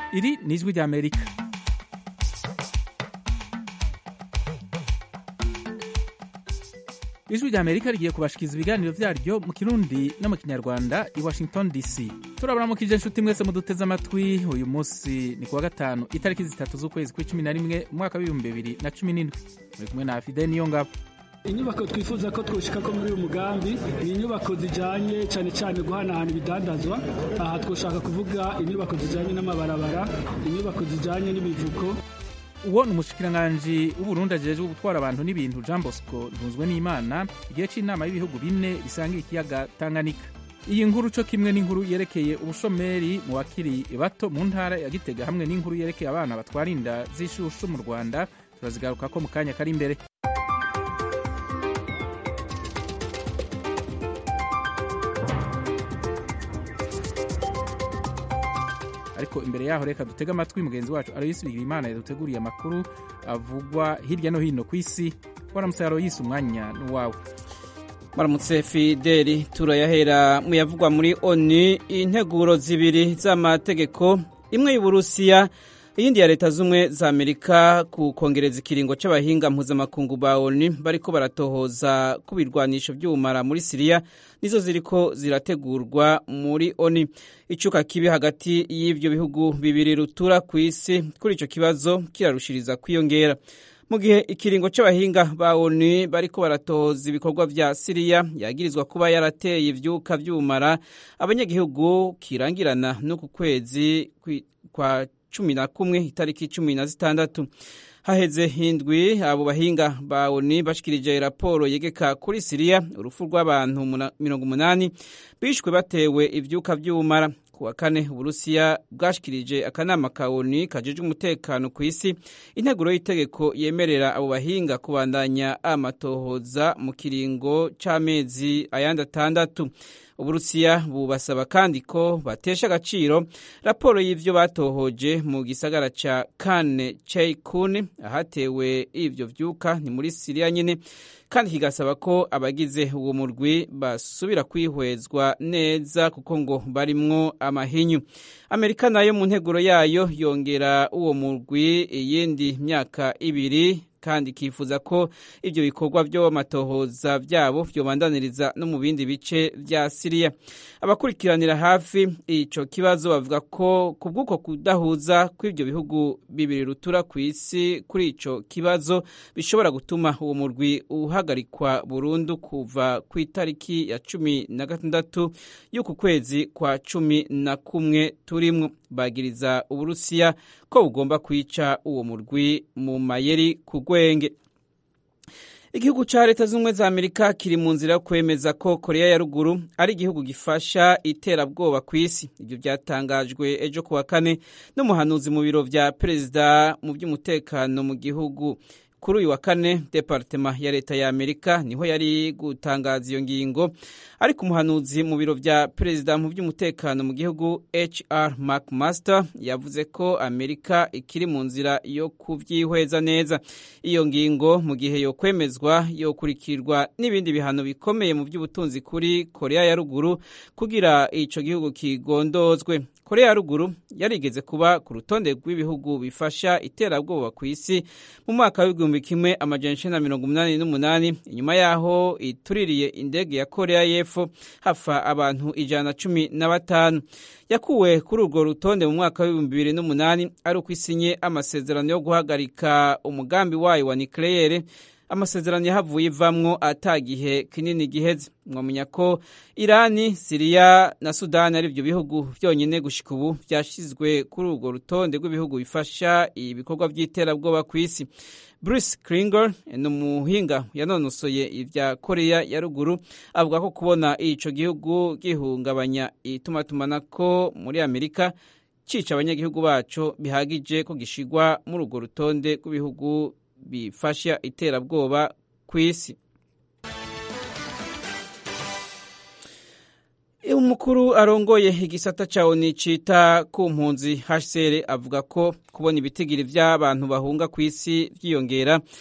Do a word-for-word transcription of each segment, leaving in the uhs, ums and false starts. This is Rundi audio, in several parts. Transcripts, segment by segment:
Iri ni ijwi ry'Amerika. Ijwi ry'Amerika rigiye kubashikiza ibiganiro vyaryo mu Kirundi no mu Kinyarwanda i Washington D C. Turabaramukije inshuti mwese muduteze amatwi. Uyu munsi ni kuwa gatanu itariki zitatu z'ukwezi kw'icumi na rimwe mu mwaka w'ibihumbi bibiri na cumi n'indwi. Muri kumwe na Fidel Niyongabo. Inyubako twifuza ko twoshika ko muri uyu mugambi ni inyubako zijanye cyane cyane guhanahana ibidandazwa. Aha twoshaka kuvuga inyubako zijanye n'amabarabara, inyubako zijanye n'ibivuko. Uwo ni umushikiranganji w'Uburundi ajejwe gutwara abantu n'ibintu Jean Bosco Ntunzwe n'Imana igihe c'inama y'ibihugu bine bisangiye ikiyaga Tanganyika. Iyi nkuru co kimwe n'inkuru yerekeye ubushomeri mu bakiri bato mu ntara ya Gitega hamwe n'inkuru yerekeye abana batwara inda z'ishushu mu Rwanda turazigaruka ko mu kanya kari imbere. Ariko imbere yaho reka dutega amatwi mugenzi wacu Aloysi Bigirimana yaduteguriye amakuru avugwa hirya no hino ku isi. Waramutse Aloysi, umwanya n'uwawe. Maramutse Fideli, turayahera mu yavugwa muri O N U. Integuro zibiri z'amategeko, imwe y'Uburusiya iyindi ya Leta z'Ubumwe za Amerika ku kongereza ikiringo c'abahinga mpuzamakungu ba O N U bariko baratohoza ku birwanisho vy'ubumara muri Syria nizo ziriko zirategurwa muri O N U. Icuka kibi hagati y'ivyo bihugu bibiri rutura ku isi kuri ico kibazo kirarushiriza kwiyongera. Mu gihe ikiringo c'abahinga ba O N U bariko baratohoza ibikorwa vya Syria yagirizwa kuba yarateye ivyuka vy'ubumara abanyagihugu kirangirana no ku kwezi kwa cumi na kumwe itariki cumi na zitandatu. Haheze hindwi abo bahinga ba O N U bashikirije raporo yegeka kuri Syria urufu rw'abantu mirongo umunani bishwe batewe ivyuka vy'ubumara. Kuwa kane Uburusiya bwashikirije akanama ka O N U kajejwe umutekano ku isi integuro y'itegeko yemerera abo bahinga kubandanya amatohoza mu kiringo c'amezi ayandi atandatu. Uburusiya bubasaba kandi ko batesha agaciro raporo y'ivyo batohoje mu gisagara ca Kane Cheikun ahatewe ivyo vyuka ni muri Syria nyene, kandi kigasaba ko abagize uwo murwi basubira kwihwezwa neza kuko ngo barimwo amahinyu. Amerika nayo mu nteguro yayo yongera uwo murwi iyindi myaka ibiri, kandi kifuza ko ivyo bikorwa vyo amatohoza vyabo vyobandaniriza no mu bindi bice vya Syria. Abakurikiranira hafi ico kibazo bavuga ko kubwuko kudahuza kw'ivyo bihugu bibiri rutura ku isi kuri ico kibazo bishobora gutuma uwo murwi uhagarikwa burundu kuva ku itariki ya cumi na gatandatu y'uku kwezi kwa cumi na kumwe turimwo. Bagiriza Uburusiya ko bugomba kwica uwo murwi mu mayeri ku gwenge. Igihugu ca Leta z'Ubumwe za Amerika kiri mu nzira yo kwemeza ko Korea ya Ruguru ari igihugu gifasha iterabwoba ku isi. Ivyo vyatangajwe ejo kuwa kane n'umuhanuzi mu biro vya perezida mu by'umutekano mu gihugu. Kuri uyu wa kane Departema ya Leta ya Amerika niho yari gutangaza iyo ngingo, ariko umuhanuzi mu biro vya perezida mu by'umutekano mu gihugu H R McMaster yavuze ko Amerika ikiri mu nzira yo kuvyihweza neza. Iyo ngingo mu gihe yo kwemezwa yo kurikirwa n'ibindi bihano bikomeye mu by'ubutunzi kuri Korea ya Ruguru kugira ico gihugu kigondozwe. Korea ya Ruguru yarigeze kuba ku rutonde rw'ibihugu bifasha iterabwoba ku isi mu mwaka w'igihumbi kimwe amajana icenda na mirongo umunani n'umunani, inyuma yaho ituririye indege ya Korea y'Epfo hafa abantu ijana na cumi na batanu. Yakuwe kuri urwo rutonde mu mwaka w'ibihumbi bibiri n'umunani ari uko isinye amasezerano yo guhagarika umugambi wayo wa nucleaire. Amasezerano yahavuye ivamwo atagihe kinini giheze. Mwamenya ko Irani, Syria na Sudan ari byo bihugu vyonyene gushika ubu vyashizwe kuri urwo rutonde rw'ibihugu bifasha ibikorwa vy'iterabwoba ku isi. Bruce Kringer n'umuhinga yanonosoye ivya Korea ya Ruguru avuga ko kubona ico gihugu gihungabanya itumatumanako muri Amerika cica abanyagihugu baco bihagije ko gishigwa muri urwo rutonde rw'ibihugu bifasha iterabwoba ku isi. Umukuru arongoye igisata ca O N U cita ku mpunzi H C R avuga ko kubona ibitigiri vy'abantu bahunga ku isi vyiyongera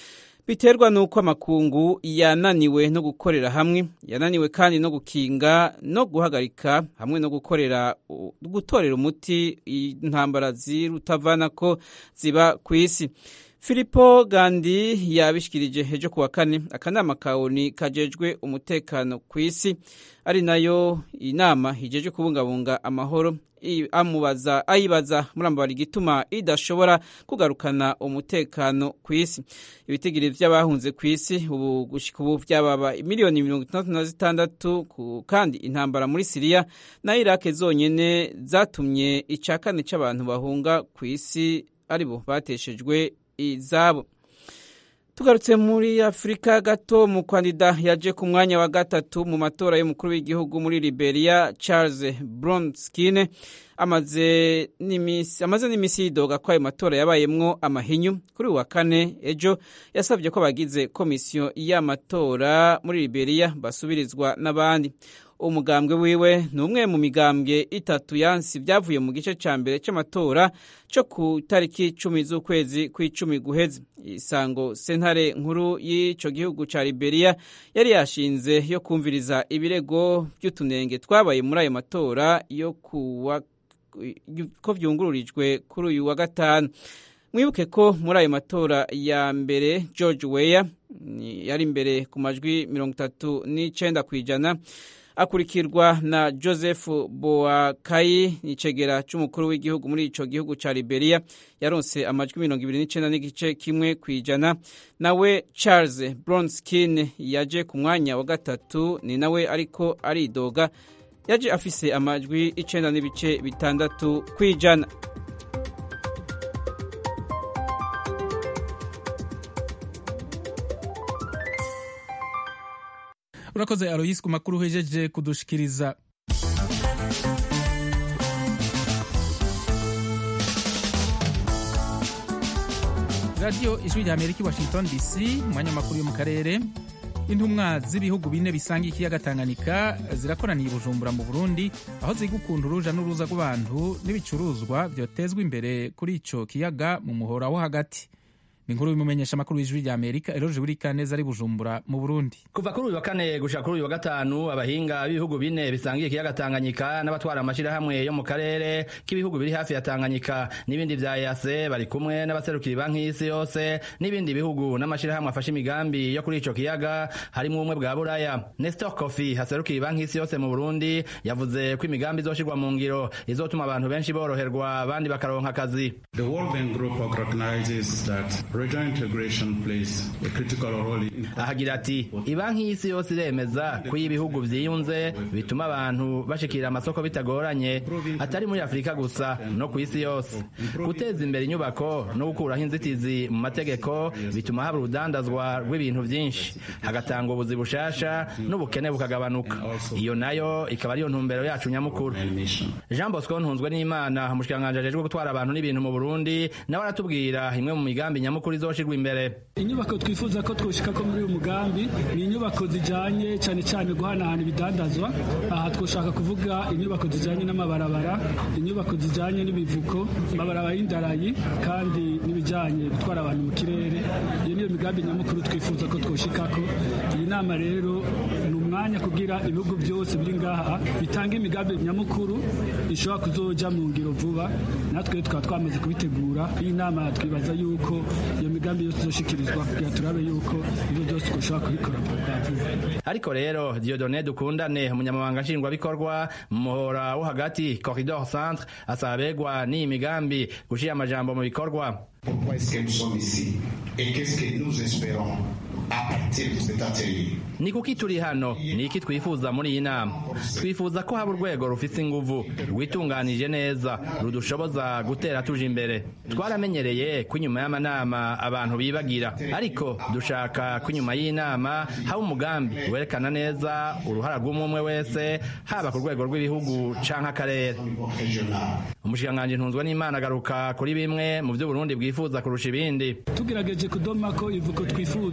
biterwa nuko amakungu yananiwe no gukorera hamwe, yananiwe kandi no gukinga no guhagarika hamwe no gukorera gutorera umuti intambara zirutavanako ziba ku isi. Filippo Grandi yabishikirije ejo kuwa kane akanama ka O N U kajejwe umutekano ku isi, ari nayo inama ijeje kubungabunga amahoro, amubaza ayibaza murambara igituma idashobora kugarukana umutekano ku isi. Ibitigiri vy'abahunze ku isi ubu gushika ubu vyababa miliyoni mirongo itandatu na zitandatu, kandi intambara muri Syria na Iraq zonyene zatumye icakane c'abantu bahunga ku isi aribo bateshejwe izabo. Tugarutse muri Afrika gato, mu kandida yaje ku mwanya wa gatatu mu matora y'umukuru w'igihugu muri Liberia, Charles Bronskine, amaze n'imisi amaze n'imisi yidoga ko ayo matora yabayemwo amahinyu. Kuri wa kane ejo yasavye ko bagize komisiyo y'amatora muri Liberia basubirizwa n'abandi. Umugambwe wiwe ni umwe mu migambwe itatu yansi vyavuye mu gice ca mbere c'amatora co ku tariki cumi z'ukwezi kw'icumi guheze. Isango sentare nkuru y'ico gihugu ca Liberia yari yashinze yo kumviriza ibirego vy'utunenge twabaye muri ayo matora yo kuwa ko vyungururijwe kuri uyu wa gatanu. Mwibuke ko muri ayo matora ya mbere George Weah yari imbere ku majwi mirongo itatu n'icenda kw'ijana, akurikirwa na Joseph Boakai, icegera c'umukuru w'igihugu muri ico gihugu ca Liberia, yaronse amajwi mirongo ibiri n'icenda n'igice kimwe kw'ijana. Nawe Charles Bronskine yaje ku mwanya wa gatatu, ni nawe ariko aridoga, yaje afise amajwi icenda n'ibice bitandatu kw'ijana. Urakoze Aloysi ku makuru hejeje kudushikiriza. Radio Ijwi rya Amerika, Washington D C, mwanya makuru yo mu karere. Intumwa z'ibihugu bine bisanga ikiyaga Tanganyika zirakoraniye Bujumbura mu Burundi, aho zigukunda uruja n'uruza rw'abantu n'ibicuruzwa vyotezwa imbere kuri ico kiyaga mu muhora wo hagati. Inkuru bimumenyesha makuru y'Ijwi rya Amerika, Eroje Burikaneza ari Bujumbura mu Burundi. Kuva kuri uyu wa kane gushika kuri uyu wa gatanu, abahinga b'ibihugu bine bisangiye ikiyaga Tanganyika n'abatwara amashirahamwe yo mu karere k'ibihugu biri hafi ya Tanganyika n'ibindi vya E A C bari kumwe n'abaserukira banki y'isi yose n'ibindi bihugu n'amashirahamwe afashe imigambi yo kuri ico kiyaga, harimo umwe bwa Buraya. Nestor Kofi haserukira banki y'isi yose mu Burundi yavuze ko imigambi izoshirwa mu ngiro izotuma abantu benshi boroherwa, abandi bakaronka akazi. The World Bank Group recognizes that regional integration plays a critical role in... Ahagira ati ibanki y'isi yose iremeza ko ibihugu vyiyunze bituma abantu bashikira amasoko bitagoranye, atari muri Afrika gusa no ku isi yose. Guteza imbere inyubako no gukuraho inzitizi mu mategeko bituma haba urudandazwa rw'ibintu vyinshi, hagatanga ubuzi bushasha n'ubukene bukagabanuka. Iyo nayo ikaba ariyo ntumbero yacu nyamukuru. Jean Bosco Ntunzwe n'Imana, umushikiranganje ajejwe gutwara abantu n'ibintu mu Burundi, nawe aratubwira imwe mu migambi nyamukuru izoshirwa imbere. Inyubako twifuza ko twoshika ko muri uyu mugambi ni inyubako zijanye cyane cyane guhanahana ibidandazwa. Aha twoshaka kuvuga inyubako zijanye n'amabarabara, inyubako zijanye n'ibivuko, amabarabara y'indarayi, kandi n'ibijanye gutwara abantu mu kirere. Iyo niyo migambi nyamukuru twifuza ko twoshikako. Iyi nama rero ni umwanya kugira ibihugu byose biri ngaha bitanga imigambi nyamukuru ishobora kuzoja mu ngiro vuba, natwe tukaba twamaze kubitegura. Iyi nama twibaza yuko iyo migambi yose izoshikirizwa kugira turabe yuko ibyo byose ushobora kubikora vuba. Ariko rero Dieudonné Dukundane, umunyamabanga nshingwabikorwa mu muhora wo hagati Corridor Centre, asaba abegwa n'iyi migambi gushira amajambo mu bikorwa. Pourquoi est-ce que nous sommes ici et qu'est-ce que nous espérons à partir de cet atelier? Ni kuki turi hano, ni iki twifuza muri iyi nama? Twifuza ko haba urwego rufise inguvu, rwitunganije neza, rudushoboza gutera tuje imbere. Twaramenyereye ko inyuma y'amanama abantu bibagira, ariko dushaka ko inyuma y'inama haba umugambi werekana neza uruhara rw'umwe wese, haba ku rwego rw'ibihugu canke akarere. Umushikiranganje Ntunzwe n'Imana agaruka kuri bimwe mu byo Burundi bwifuza kurusha ibindi. Tugerageje kudoma ko ivuko twifuza kuba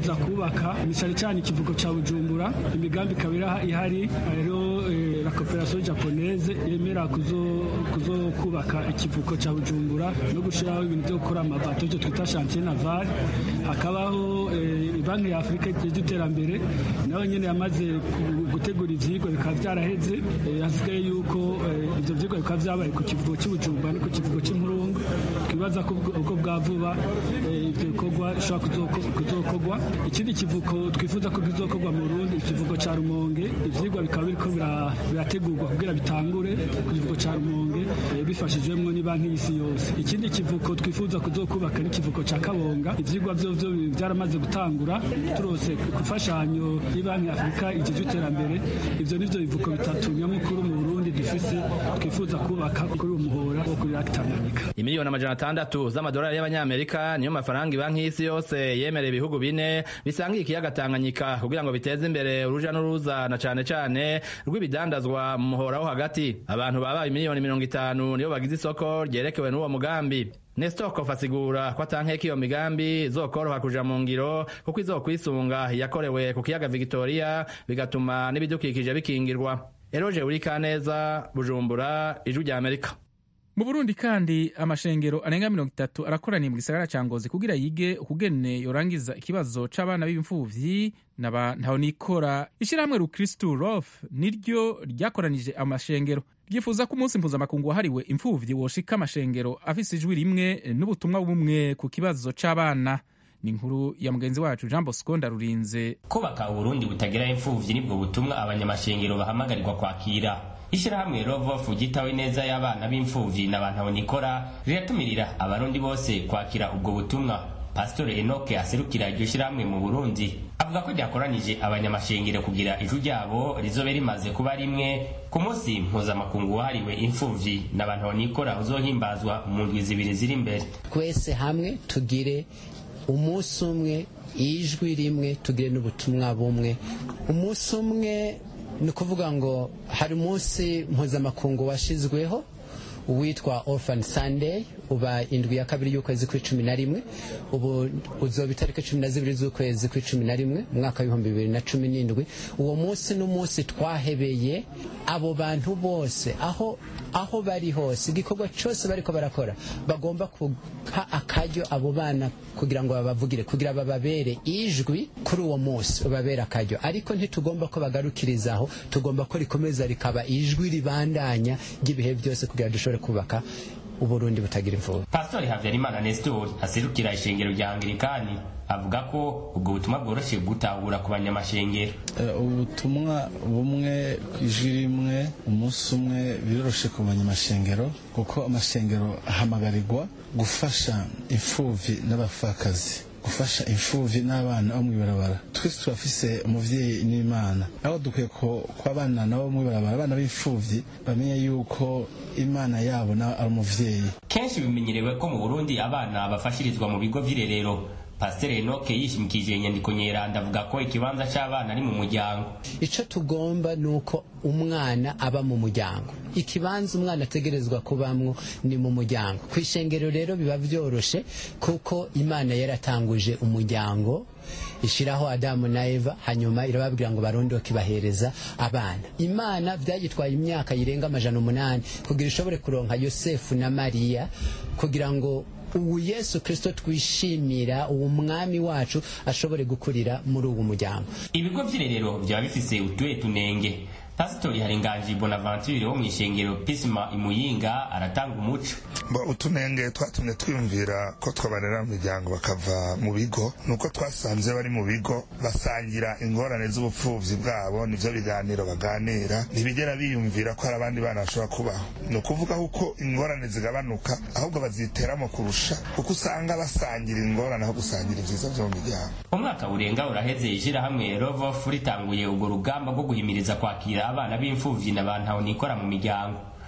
kubaka ni cyane cyane ikivuko cya Bujumbura. Imigambi ikaba ihari rero la coopération japonaise yemera kuzo kuzo kubaka ikivuko cya Bujumbura no gushiraho ibintu byo gukora amabato cyo twita chantier naval. Hakabaho banki ya Afrika y'iterambere nawe nyene yamaze gutegura ivyigwa bikaba byaraheze. Hasigaye yuko ibyo vyigwa bikaba byabaye ku kivuko cy'Ubujumbura no ku kivuko cy'Imurungu. Twibaza ko ubwo bwa vuba ibyo bikorwa bishobora kuzokogwa. Ikindi kivuko twifuza ko bizokogwa mu Burundi, ikivuko cya Rumonge. Ivyigwa bikaba biriko birategurwa kugira bitangure ku kivuko cya Rumonge bifashijwemo ni banki y'isi yose. Ikindi kivuko twifuza kuzokubaka ni kivuko cya Kabonga. Ivyigwa byo byo byaramaze gutangura turose gufashanyo y'Ibanki Afrika igihe cy'iterambere. Ivyo nivyo bivuko bitatu nyamukuru mu Burundi dufise twifuza kubaka kuri umuhora wo kuri Tanganyika. Imiliyoni amajana atandatu z'amadolari y'abanyamerika niyo mafaranga ibanki y'isi yose yemereye ibihugu bine bisangiye ikiyaga Tanganyika kugira ngo biteze imbere uruja n'uruza na cane cane rw'ibidandazwa mu muhora wo hagati. Abantu babaye miliyoni mirongo itanu niyo bagize isoko ryerekewe n'uwo mugambi. Nestor Kof asigura ko atankeka iyo migambi izokoroha kuja mu ngiro kuko izokwisunga yakorewe ku kiyaga Victoria bigatuma n'ibidukikije bikingirwa. Eroje Urikaneza, Bujumbura, Ijwi rya Amerika. Mu Burundi kandi amashengero arenga mirongo itatu arakoraniye mu gisagara ca Ngozi kugira yige ukugene yorangiza ikibazo c'abana b'imfuvyi naba ntaho nikora. Ishirahamwe Rukristu Rof niryo ryakoranije amashengero ryifuza ko umunsi mpuzamakungu wahariwe imfuvyi woshika amashengero afise ijwi rimwe n'ubutumwa bumwe ku kibazo c'abana. Ni inkuru ya mugenzi wacu Jean Bosco Ndarurinze. Kubaka Uburundi butagira imfuvyi nibwo butumwa abanyamashengero bahamagarirwa kwakira. Ishirahamwe Rovofu gitawe neza y'abana b'imfuvyi n'abantu nikora riratumirira abarundi bose kwakira ubwo butumwa. Pastor Enoke aserukira iryo shirahamwe mu Burundi avuga ko ryakoranije abanyamashengero kugira ijwi ryabo rizobe rimaze kuba rimwe ku munsi mpuzamakungu wahariwe imfuvyi n'abantu nikora uzohimbazwa mu ndwi zibiri ziri imbere. Twese hamwe tugire umunsi umwe, ijwi rimwe, tugire n'ubutumwa bumwe. Umunsi umwe ni kuvuga ngo hari umunsi mpuzamakungu washizweho witwa Orphan Sunday, uba indwi ya kabiri y'ukwezi kw'icumi na rimwe, ubu uzoba itariki cumi na zibiri z'ukwezi kw'icumi na rimwe umwaka w'ibihumbi bibiri na cumi n'indwi. Uwo munsi n'umunsi twahebeye abo bantu bose aho aho bari hose, igikorwa cyose bariko barakora bagomba kuha akaryo abo bana kugira ngo babavugire, kugira bababere ijwi kuri uwo munsi, bababere akaryo. Ariko ntitugomba ko bagarukirizaho, tugomba ko rikomeza rikaba ijwi ribandanya ry'ibihe byose kugira dushobore kubaka Uburundi butagira imfuvyi. Pastor Havyarimana Nestor aserukira ishengero rya Anglikani avuga ko ubwo butumwa bworoshe gutahura ku banyamashengero. Ubutumwa bumwe ijwi rimwe umunsi umwe biroroshe ku banyamashengero kuko amashengero ahamagarirwa gufasha imfuvyi n'abafakazi, gufasha imfuvyi n'abana bo mwibarabara. Twese turafise umuvyeyi n'Imana, aho dukwiye ko kw'abana nabo mwibarabara, abana b'imfuvyi bamenye yuko Imana yabo na ari umuvyeyi. Kenshi bimenyerewe ko mu Burundi abana bafashirizwa mu bigo vy'irerero. Pastor Enoke yishimikije inyandiko nyeranda avuga ko ikibanza c'abana ari mu muryango. Ico tugomba nuko umwana aba mu muryango, ikibanza umwana ategerezwa kubamwo ni mu muryango. Kwishengero rero biba vyoroshe kuko Imana yaratanguje umuryango, ishiraho Adamu na Eva, hanyuma irababwira ngo barondoke bahereza abana. Imana vyagitwaye imyaka yirenga amajana umunani kugira ishobore kuronka Yosefu na Mariya kugira ngo ubu Yesu Kristo twishimira uwo mwami wacu ashobore gukurira muri uwo muryango. Ibigo vy'irerero byaba bifise utuye tunenge. Pastor Haringanji Bonaventure wo mwishengero Pisma Imuyinga aratanga umuco. Ba utunenge twatumye twiyumvira ko twabarera mu miryango bakava mu bigo, nuko twasanze bari mu bigo basangira ingorane z'ubupfuvyi bwabo, nivyo biganiro baganira, ntibigera biyumvira ko hari abandi bana bashobora kubaho. No kuvuga uko ingorane zigabanuka ahubwo baziteramo kurusha, kuko usanga basangira ingorane aho gusangira ivyiza vyo mu miryango. Umwaka urenga uraheze ijira hamwe Rovofu ritanguye ubwo rugamba rwo guhimiriza kwakira abana b'imfuvyi n'abantu nikora mu miryango.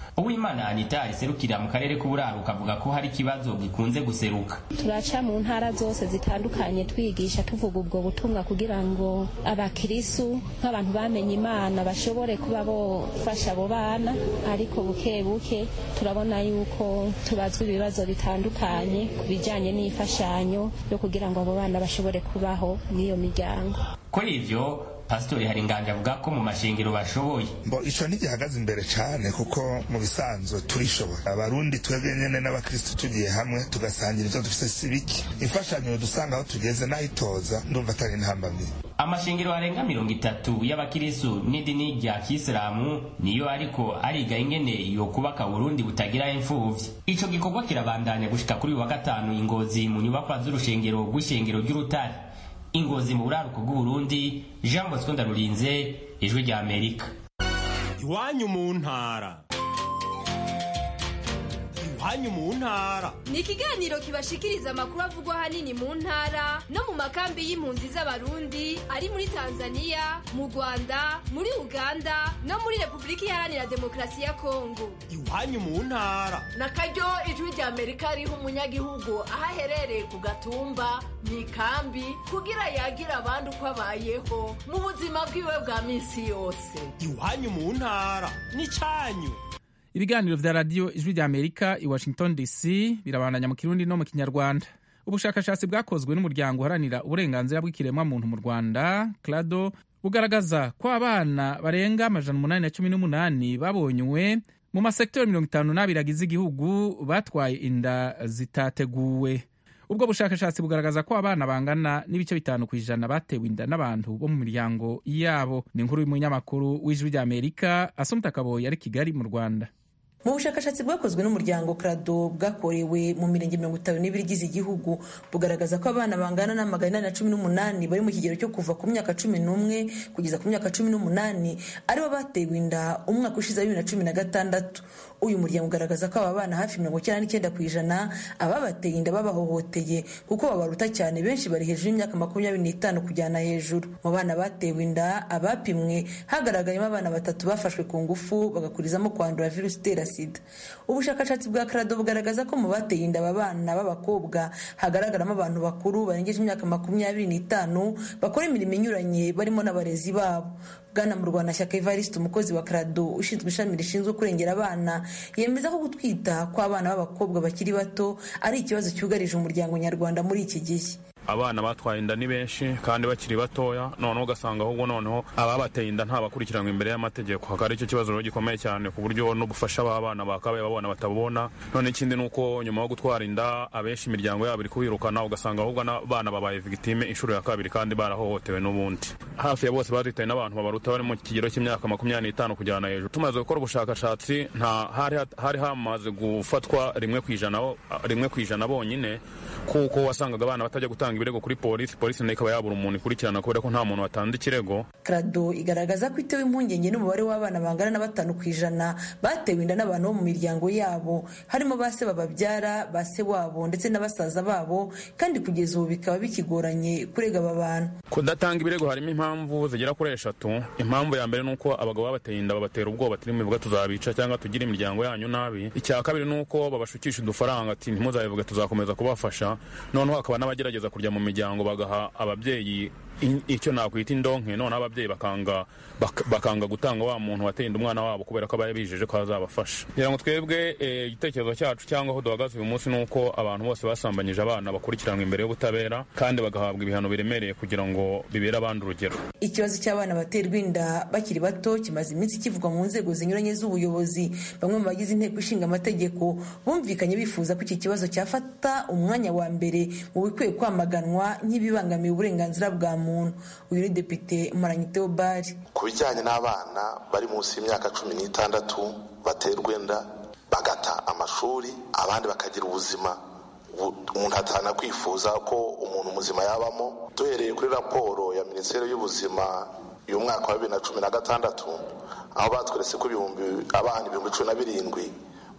Uwimana Anita iserukira mu karere k'uburaruko avuga ko hari ikibazo gikunze guseruka. Turaca mu ntara zose zitandukanye twigisha tuvuga ubwo butumwa kugira ngo abakirisu nk'abantu bamenye Imana bashobore kuba bofasha abo bana, ariko buke buke turabona yuko tubazwa ibibazo bitandukanye kubijanye n'ifashanyo yo kugira ngo abo bana bashobore kubaho n'iyo miryango. Kuri ivyo Pastori Haringanje avuga ko mu mashengero bashoboye. Mbo ico ntigihagaze imbere cyane kuko mu bisanzwe turishoboye. Abarundi twebwe nyene n'abakristo tugiye hamwe tugasangira ivyo dufise sibiki. Imfashanyo dusanga aho tugeze nayitoza ndumva atari intambamye. Amashengero arenga mirongo itatu y'abakristo n'idini rya Kisilamu niyo ariko ariga ingene yo kubaka Burundi butagira imfuvyi. Ico gikorwa kirabandanya gushika kuri wa gatanu Ingozi mu nyubakwa z'urushengero rw'ishengero ry'Urutare. Ingozi mu buraruko bw'Uburundi, Jean Bosco Ndarurinze, Ijwi rya Amerika. Iwanyu mu ntara. Iwanyu mu ntara. Ni ikiganiro kibashikiriza amakuru avugwa hanini mu ntara no mu makambi y'impunzi z'Abarundi ari muri Tanzania, mu Rwanda, muri Uganda no muri Republika Iharanira Demokarasi ya Kongo. Iwanyu mu ntara. Nakaryo Ijwi rya Amerika riho umunyagihugu ahaherereye ku gatumba ni kambi kugira yagira abandi uko abayeho mu buzima bwiwe bwa misi yose. Iwanyu mu ntara ni cyanyu. Ibiganiro vya radio Ijwi rya Amerika i Washington D C birabandanya mu Kirundi no mu Kinyarwanda. Ubushakashatsi bwakozwe n'umuryango uharanira uburenganzira bw'ikiremwa muntu mu Rwanda, CLADO, bugaragaza ko abana barenga amajana umunani na cumi n'umunani babonywe mu masektori mirongo itanu n'abiri agize igihugu batwaye inda zitateguwe. Ubwo bushakashatsi bugaragaza ko abana bangana n'ibice bitanu kw'ijana batewe inda n'abantu bo mu miryango yabo. Ni inkuru y'umunyamakuru w'Ijwi rya Amerika Assumpta Kaboyi ari Kigali mu Rwanda. Mu bushakashatsi bwakozwe n'umuryango CLADO bwakorewe mu mirenge mirongo itanu n'ibiri igize igihugu bugaragaza ko abana bangana na magana na cumi n'umunani bari mu kigero cyo kuva ku myaka cumi n'umwe kugeza ku myaka cumi n'umunani aribo batewe inda umwaka ushize bibiri na cumi na gatandatu. Uyu muryango ugaragaza ko aba bana hafi mirongo icyenda n'icyenda ku ijana ababateye inda babahohoteye kuko babaruta cyane, benshi bari hejuru y'imyaka makumyabiri n'itanu kujyana hejuru. Mu bana batewe inda abapimwe hagaragayemo abana batatu bafashwe ku ngufu bagakurizamo kwandura virusi itera sida. Ubushakashatsi bwa CLADO bugaragaza ko mu bateye inda aba bana b'abakobwa hagaragaramo abantu bakuru barengeje imyaka makumyabiri n'itanu bakora imirimo inyuranye barimo n'abarezi babo. Bwana mu Rwanda Shyaka Evariste, umukozi wa CLADO ushinzwe ishami rishinzwe kurengera abana, yemeza ko gutwita kw'abana b'abakobwa bakiri bato ari ikibazo cyugarije umuryango nyarwanda muri iki gihe. Abana batwaye inda ni benshi kandi bakiri batoya, noneho ugasanga ahubwo noneho ababateye inda ntabakurikiranwa imbere y'amategeko. Hakaba icyo kibazo rero gikomeye cyane ku buryo no gufasha abana bakabaye babona batabona. None ikindi nuko nyuma yo gutwara inda abenshi imiryango yabo iri kubirukana, ugasanga ahubwo n'abana babaye victime inshuro ya kabiri kandi barahohotewe n'ubundi. Hafi ya bose batwitaye n'abantu babaruta bari mu kigero cy'imyaka makumyabiri n'itanu kujyana hejuru. Tumaze gukora ubushakashatsi nta hari hari hamaze gufatwa rimwe kwijana rimwe kwijana bonyine, kuko wasangaga abana batajya gutanga ibirego kuri polisi, polisi nayo ikaba yabura umuntu ikurikirana kubera ko nta muntu watanze ikirego. CLADO igaragaza ko itewe impungenge n'umubare w'abana bangana na batanu ku ijana batewe inda n'abantu bo mu miryango yabo, harimo base bababyara, base wabo ndetse n'abasaza babo, kandi kugeza ubu bikaba bikigoranye kurega aba bantu. Kudatanga ibirego harimo impamvu zigera kuri eshatu. Impamvu ya mbere nuko abagabo babateye inda babatera ubwoba ati nimuvuga tuzabica cyangwa tugira imiryango yanyu nabi. Icya kabiri nuko babashukisha udufaranga ati ntimuzabivuga tuzakomeza kubafasha. Noneho hakaba n'abagerageza kurya mu miryango bagaha ababyeyi icyo nakwita indonke, none ababyeyi bakanga bakanga gutanga wa muntu wateye inda umwana wabo kubera ko abaye bijeje ko azabafasha. Ngira ngo twebwe igitekerezo cyacu cyangwa aho duhagaze uyu munsi nuko abantu bose basambanyije abana bakurikiranwa imbere y'ubutabera kandi bagahabwa ibihano biremereye kugira ngo bibere abandi urugero. Ikibazo cy'abana baterwa inda bakiri bato kimaze iminsi kivugwa mu nzego zinyuranye z'ubuyobozi. Bamwe mu bagize inteko ishinga amategeko bumvikanye bifuza ko iki kibazo cyafata umwanya wa mbere mu bikwiye kwamaganwa nk'ibibangamiye uburenganzira bwa muntu. Uyu ni Depite Mparanyi Theobald. Ku bijyanye n'abana bari munsi y'imyaka cumi n'itandatu baterwa inda bagata amashuri, abandi bakagira ubuzima umuntu atana kwifuza ko umuntu muzima yabamo. Duhereye kuri raporo ya Minisiteri y'Ubuzima y'umwaka wa bibiri na cumi na gatandatu aho batweretse ko ibihumbi abana ibihumbi cumi na birindwi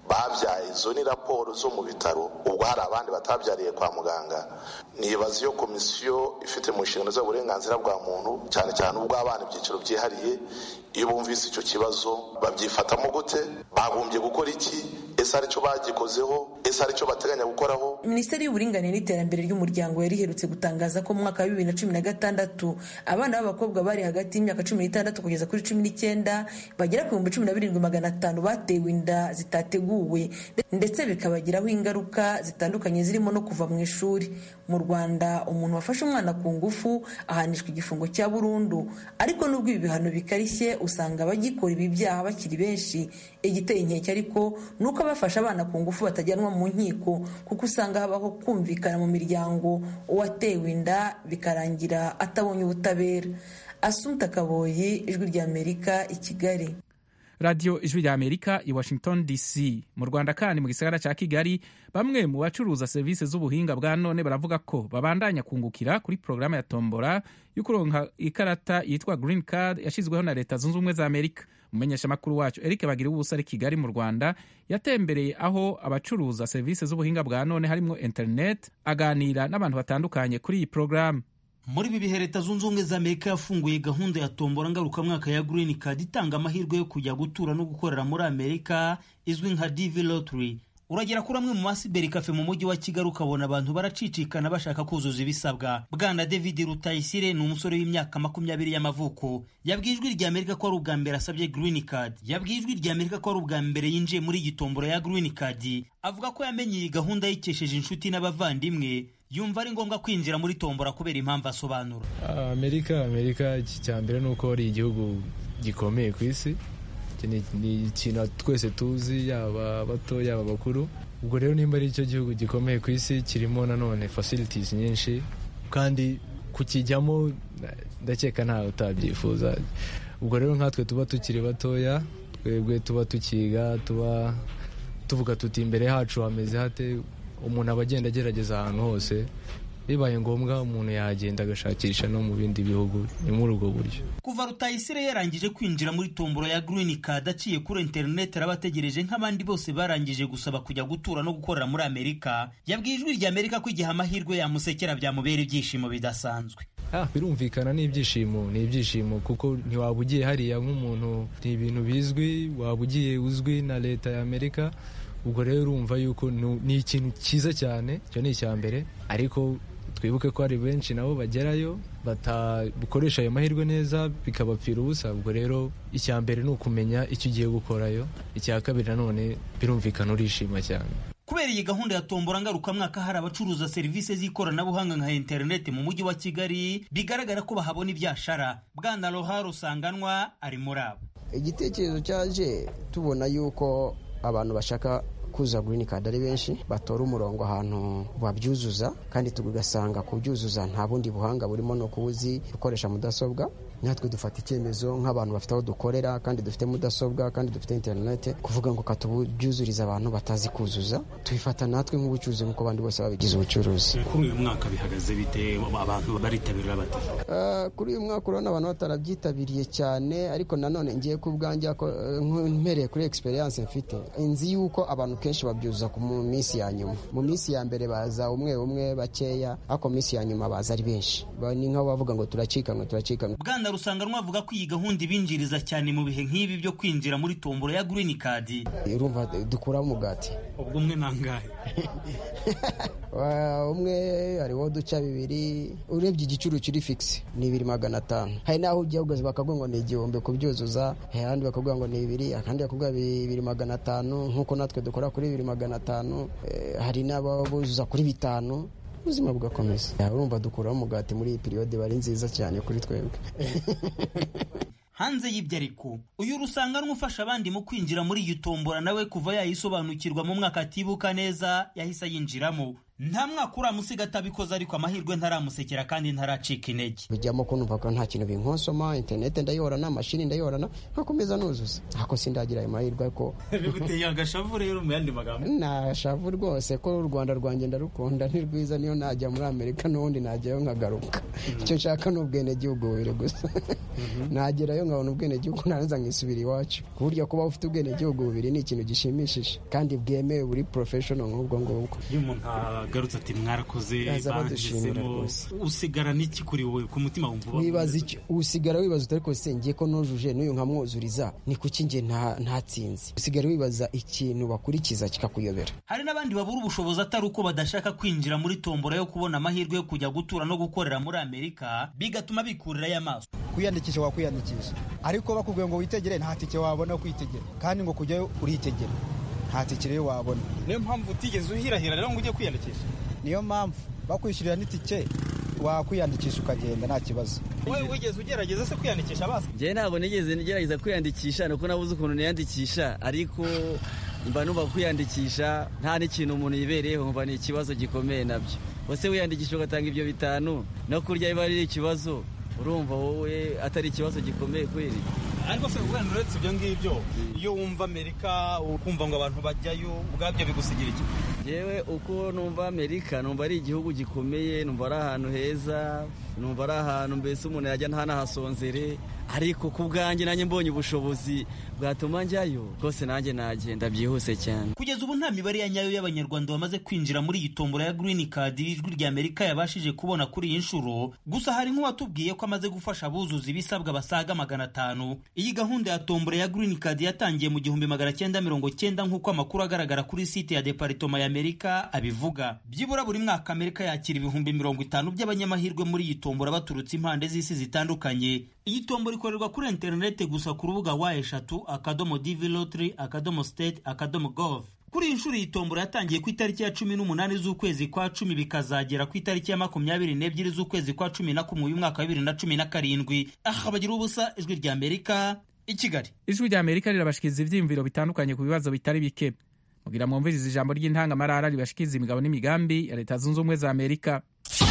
babyaye izo ni raporo zo mu bitaro, ubwo hari abandi batabyariye kwa muganga. Nibaza iyo komisiyo ifite mu nshingano z'uburenganzira bwa muntu cyane cyane ubw'abana ibyiciro byihariye, iyo bumvise icyo kibazo babyifatamo gute, bagombye gukora iki, ese aricyo bagikozeho, ese aricyo bateganya gukoraho. Minisiteri y'uburinganire n'iterambere ry'umuryango yari iherutse gutangaza ko mu mwaka wa bibiri na cumi na gatandatu abana b'abakobwa bari hagati y'imyaka cumi n'itandatu kugeza kuri cumi n'icyenda bagera ku bihumbi cumi na birindwi magana atanu batewe inda zitateguwe ndetse bikabagiraho ingaruka zitandukanye zirimo no kuva mu ishuri. Mu Rwanda umuntu wafashe umwana ku ngufu ahanishwa igifungo cya burundu, ariko nubwo ibi bihano bikarishye usanga abagikora ibi byaha bakiri benshi. Igiteye inkeke ariko nuko abafasha abana ku ngufu batajyanwa mu nkiko, kuko usanga habaho kumvikana mu miryango uwatewe inda bikarangira atabonye ubutabera. Asumta Kaboyi, Ijwi ry'Amerika, i Kigali. Radio Ijwi ry'Amerika i Washington D C. Mu Rwanda kandi mu gisagara ca Kigali, bamwe mu bacuruza serivisi z'ubuhinga bwa none baravuga ko babandanya kungukira kuri porogaramu ya tombora yo kuronka ikarata yitwa Green Card yashizweho na Leta Zunze Ubumwe za Amerika. Umumenyeshamakuru wacu Eric Bagiriwubusa ari Kigali mu Rwanda yatembereye aho abacuruza serivisi z'ubuhinga bwa none harimo internet, aganira n'abantu batandukanye kuri iyi porogaramu. Muri ibi bihe Leta Zunze Ubumwe za Amerika yafunguye gahunda ya tombora ngarukamwaka ya Green Card itanga amahirwe yo kujya gutura no gukorera muri Amerika izwi nka D V Lottery. Uragera kuri amwe mu masiberi cafe mu mujyi wa Kigali ukabona abantu baracicikana bashaka kuzuza ibisabwa. Bwana David Rutayisire ni umusore w'imyaka makumyabiri y'amavuko. Yabwiye Ijwi ry'Amerika ko ari ubwa mbere asabye Green Card. Yabwiye Ijwi ry'Amerika ko ari ubwa mbere yinjiye muri iyi tombora ya Green Card. Avuga ko yamenye iyi gahunda yikesheje inshuti n'abavandimwe. Yumva ari ngombwa kwinjira muri tombora kubera impamvu asobanura. Amerika Amerika icyambere nuko ari igihugu gikomeye ku isi. Ni ikintu twese tuzi, yaba bato yaba bakuru. Ubwo rero nimba ari icyo gihugu gikomeye ku isi kirimo nanone facilities nyinshi, kandi kukijyamo ndakeka ntawe utabyifuza. Ubwo rero nkatwe tuba tukiri batoya, twebwe tuba tukiga, tuba tuvuga tuti imbere hacu hameze hate, umuntu aba agenda agerageza ahantu hose, bibaye ngombwa umuntu yagenda agashakisha no mu bindi bihugu. Ni muri ubwo buryo. Kuva Rutayisire yarangije kwinjira muri tombora ya Green Card aciye kuri internet arabategereje nk'abandi bose barangije gusaba kujya gutura no gukorera muri Amerika. Yabwiye Ijwi ry'Amerika ko igihe amahirwe yamusekera byamubera ibyishimo bidasanzwe. Ah, birumvikana ni ibyishimo, ni ibyishimo kuko ntiwaba ugiye hariya nk'umuntu, ni ibintu bizwi, waba ugiye uzwi na Leta ya Amerika. Ubwo rero urumva yuko ni ikintu cyiza cyane, cyo ni icya mbere, ariko twibuke ko hari benshi nabo bagerayo batabukoresha ayo mahirwe neza bikabapfira ubusa. Ubwo rero icya mbere ni ukumenya icyo ugiye gukorayo, icya kabiri nanone birumvikana urishima cyane. Kubera iyi gahunda ya tombora ngarukamwaka hari abacuruza serivisi z'ikoranabuhanga nka internet mu mujyi wa Kigali bigaragara ko bahabona ibyashara. Bwana Roharo Usanganwa ari muri abo. Igitekerezo cyaje tubona yuko abantu bashaka kuza Green Card ari benshi, batora umurongo ahantu babyuzuza, kandi tugasanga kubyuzuza nta bundi buhanga burimo no kubuzi gukoresha mudasobwa. Natwe dufata icyemezo nk'abantu bafite aho dukorera kandi dufite mudasobwa kandi dufite internet, kuvuga ngo katubyuzuriza abantu batazi kuzuza, tubifata natwe nk'ubucuruzi nk'uko abandi bose babigize ubucuruzi. Kuri uyu mwaka bihagaze bite, abantu baritabirira bate? Uh, kuri uyu mwaka urabona abantu batarabyitabiriye cyane, ariko nanone ngiye ku bwanjye mpereye kuri experience mfite, inzi yuko abantu kenshi babyuza ku minsi ya nyuma. Mu minsi ya mbere baza umwe umwe bakeya, ariko minsi ya nyuma baza ari benshi. Ni nk'aho bavuga ngo turacikanwe turacikanwe. Bwana Rusanganwa avuga ko iyi gahunda ibinjiriza cyane mu bihe nk'ibi byo kwinjira muri tombora ya Green Card. Urumva dukura umugati. Ubwo umwe nangahe? Umwe hariho duca bibiri, urebye igiciro kiri fixe ni ibiri magana atanu. Hari naho ujya ugaza bakavuga ngo ni igihumbi kubyuzuza, ahandi bakavuga ngo ni ibiri, akandi bakavuga bibiri magana atanu, nkuko natwe dukora kuri bibiri magana atanu. Hari n'ababuzuza kuri bitanu, ubuzima bugakomeza. Urumva dukuraho umugati muri iyi periode bari nziza cyane kuri twebwe. Hanze y'ibyo ariko uyu Rusanganwa ufasha abandi mu kwinjira muri iyi tombora nawe kuva yayisobanukirwa mu mwaka atibuka neza yahise yinjiramo. nta mwaka uramusiga atabikoze, ariko amahirwe ntaramusekera kandi ntaracika intege. bijyamo ko numva ko nta kintu binkonsoma, internet ndayorana, mashini ndayorana, nkakomeza nuzuza. Ako sindagira ayo mahirwe ko biguteye agashavu rero mu yandi magambo. Na shavu rwose ko u Rwanda rwanjye ndarukunda ni rwiza, niyo najya muri Amerika n'ubundi najyayo nkagaruka. Icyo nshaka ni ubwene gihugu bubiri gusa. Nagerayo nkabona ubwene gihugu naranza nkisubira iwacu. Ku buryo kuba ufite ubwene gihugu bubiri ni ikintu gishimishije kandi bwemewe buri professional nk'ubwo ngubwo. Iyo umuntu agarutse ati mwarakoze badushimira, usigara n'iki kuri wowe ku mutima wumva? Wibaza icyo usigara wibaza utari ko se ngiye ko nujuje n'uyu nkamwuzuriza ni kuki nge nta ntatsinze. Usigara wibaza ikintu bakurikiza kikakuyobera. Hari n'abandi babura ubushobozi atari uko badashaka kwinjira muri tombora yo kubona amahirwe yo kujya gutura no gukorera muri Amerika, bigatuma bikurira y'amaso. Kwiyandikisha wa kwiyandikisha, ariko bakubwiye ngo witegere nta tike wabona kwitegera, kandi ngo kujyayo uritegera nta tike rero wabona. Niyo mpamvu utigeze uhirahira rero ngo ujye kwiyandikisha. Niyo mpamvu bakwishyurira n'itike wakwiyandikisha ukagenda nta kibazo. Wowe wigeze ugerageza se kwiyandikisha basi? Njye ntabwo nigeze nigerageza kwiyandikisha, nuko nabuze ukuntu niyandikisha, ariko mba numva kwiyandikisha nta n'ikintu umuntu yibereyeho, mba ni ikibazo gikomeye nabyo. Wose wiyandikisha ugatanga ibyo bitanu no kurya biba ari ikibazo, urumva wowe atari ikibazo gikomeye kweri. Ariko se wenda uretse ibyo ngibyo, iyo wumva Amerika ukumva ngo abantu bajyayo, ubwabyo bigusigira iki? Yewe uko numva Amerika, numva ari igihugu gikomeye, numva ari ahantu heza, numva ari ahantu mbese umuntu yajya ntanahasonzere, ariko ku bwanjye nanjye mbonye ubushobozi bwatuma njyayo rwose nanjye nagenda byihuse cyane. Kugeza ubu nta mibare ya nyayo y'abanyarwanda bamaze kwinjira muri iyi tombora ya Green Card ijwi rya Amerika yabashije kubona kuri iyi nshuro, gusa hari nk'uwatubwiye ko amaze gufasha abuzuza ibisabwa basaga magana atanu. Iyi gahunda ya tombora ya Green Card yatangiye mu gihumbi magana cyenda mirongo cyenda nk'uko amakuru agaragara kuri site ya Departoma ya Amerika abivuga. Byibura buri mwaka Amerika yakira ibihumbi mirongo itanu by'abanyamahirwe muri iyi tombora baturutse impande z'isi zitandukanye. Iyi tombora ikorerwa kuri interinete gusa ku rubuga wa eshatu akadomo divi lottery akadomo state akadomo gov. Kuri iyi nshuro iyi tombora yatangiye ku itariki ya cumi n'umunani z'ukwezi kwa cumi bikazagera ku itariki ya makumyabiri n'ebyiri z'ukwezi kwa cumi na kumwe uyu mwaka wa bibiri na cumi na karindwi. Aha bagira ubusa, ijwi rya Amerika i Kigali. Ijwi rya Amerika rirabashikiriza ivyiyumviro bitandukanye ku bibazo bitari bike. Mugira mwumvirize ijambo ry'intangamarara ribashikiriza imigabo n'imigambi ya Leta Zunze Ubumwe za Amerika.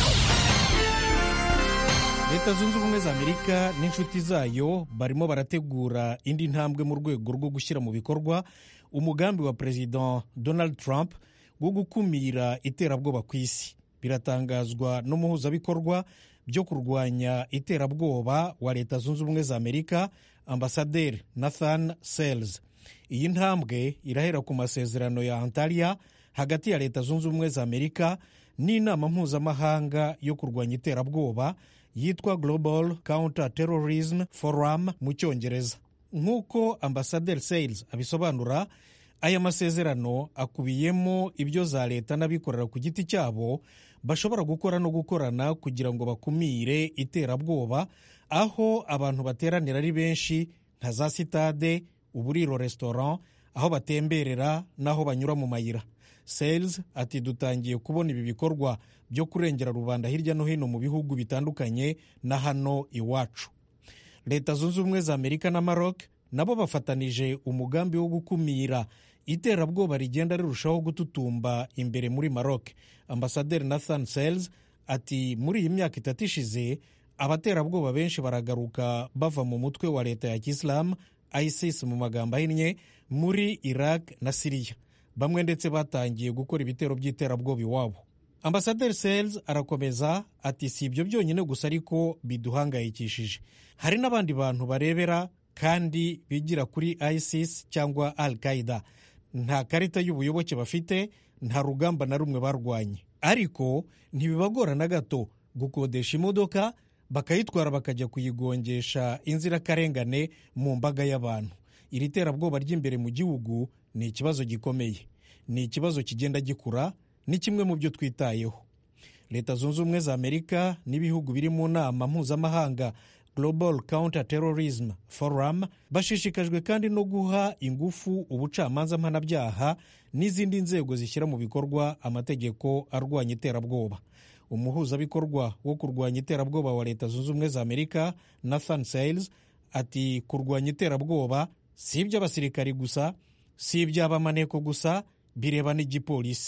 Leta Zunze Ubumwe za Amerika n'inshuti zayo barimo barategura indi ntambwe mu rwego rwo gushyira mu bikorwa umugambi wa President Donald Trump wo gukumira iterabwoba ku isi. Biratangazwa n'umuhuzabikorwa byo kurwanya iterabwoba wa Leta Zunze Ubumwe za Amerika, Ambasaderi Nathan Sells. Iyi ntambwe irahera ku masezerano ya Antalya hagati ya Leta Zunze Ubumwe za Amerika n'inama mpuzamahanga yo kurwanya iterabwoba yitwa Global Counter Terrorism Forum mu Cyongereza. Nk'uko Ambasaderi Sells abisobanura, aya masezerano akubiyemo ibyo za leta n'abikorera ku giti cyabo bashobora gukora no gukorana kugira ngo bakumire iterabwoba aho abantu bateranira ari benshi, nka za sitade, uburiro, restaurant, aho batemberera n'aho banyura mu mayira. Sells ati dutangiye kubona ibi bikorwa byo kurengera rubanda hirya no hino mu bihugu bitandukanye na hano iwacu. Leta Zunze Ubumwe za Amerika na Maroc nabo bafatanije umugambi wo gukumira iterabwoba rigenda rirushaho gututumba imbere muri Maroc. Ambasaderi Nathan Sells ati muri iyi myaka itatu ishize abaterabwoba benshi baragaruka bava mu mutwe wa leta ya Kisilamu ISIS mu magambo ahinnye muri Iraq na Syria. Bamwe ndetse batangiye gukora ibitero by'iterabwoba iwabo. Ambasaderi Sells arakomeza ati si ibyo byonyine gusa ariko biduhangayikishije. Hari n'abandi bantu barebera kandi bigira kuri ISIS cyangwa Al-Qaeda. Nta karita y'ubuyoboke bafite, nta rugamba na rumwe barwanye, ariko ntibibagora na gato gukodesha imodoka bakayitwara bakajya kuyigongesha inzirakarengane mu mbaga y'abantu. Iri terabwoba ry'imbere mu gihugu ni ikibazo gikomeye, ni ikibazo kigenda gikura, ni kimwe mu byo twitayeho. Leta Zunze Ubumwe za Amerika n'ibihugu biri mu nama mpuzamahanga Global Counter Terrorism Forum bashishikajwe kandi no guha ingufu ubucamanza mpanabyaha n'izindi nzego zishyira mu bikorwa amategeko arwanya iterabwoba. Umuhuzabikorwa wo kurwanya iterabwoba wa Leta Zunze Ubumwe za Amerika Nathan Sells ati kurwanya iterabwoba si iby'abasirikari gusa, si iby'abamaneko gusa, bireba n'igipolisi.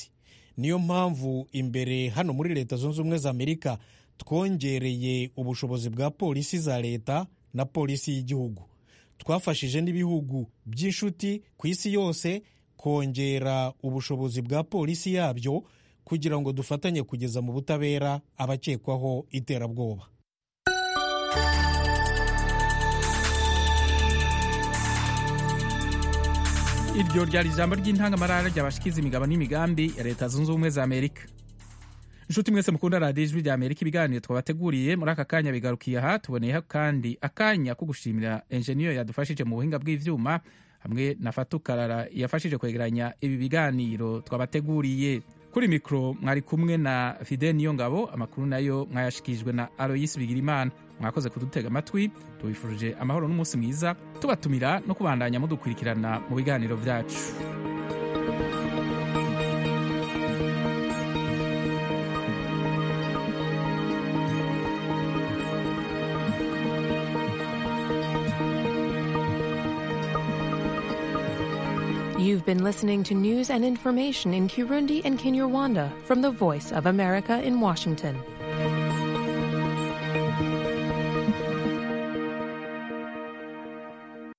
niyo mpamvu imbere hano muri leta zunze ubumwe za amerika twongereye ubushobozi bwa polisi za leta na polisi y'igihugu. Twafashije n'ibihugu by'inshuti ku isi yose kongera ubushobozi bwa polisi yabyo kugira ngo dufatanye kugeza mu butabera abakekwaho iterabwoba. Iryo ryari ijambo ry'intangamarara ry'abashikiza imigabo n'imigambi ya leta zunze ubumwe za Amerika. Inshuti mwese mukunda radiyo ijwi rya Amerika, ibiganiro twabateguriye muri aka kanya bigarukiye aha. Tuboneyeho kandi akanya ko gushimira enjeniyeri yadufashije mu buhinga bw'ivyuma hamwe na Fatukarara yafashije kwegeranya ibi biganiro twabateguriye. Kuri mikro mwari kumwe na Fidel Niyongabo, amakuru nayo mwayashikijwe na Aloysi Bigirimana. Mwakoze kudutega amatwi, tubifurije amahoro n'umunsi mwiza, tubatumira no kubandanya mudukurikirana mu biganiro vyacu. You've been listening to news and information in Kirundi and Kinyarwanda from the Voice of America in Washington.